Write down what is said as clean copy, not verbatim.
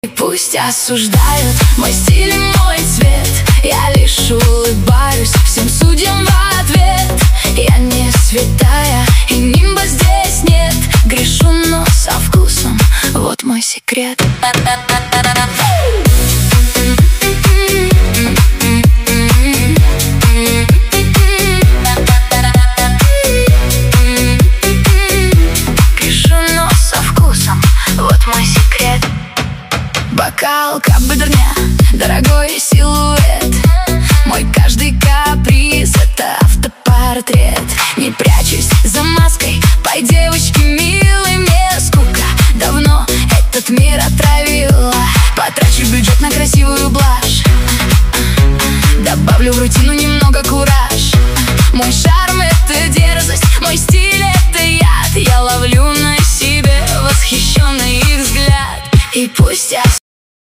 Пусть осуждают мой стиль и мой цвет, я лишь улыбаюсь всем судьям в ответ. Я не святая и нимба здесь нет, грешу, но со вкусом, вот мой секрет. Грешу, но со вкусом, вот мой секрет. Бокал каберне, дорогой силуэт, мой каждый каприз — это автопортрет. Не прячусь за маской, пой, девочки милые,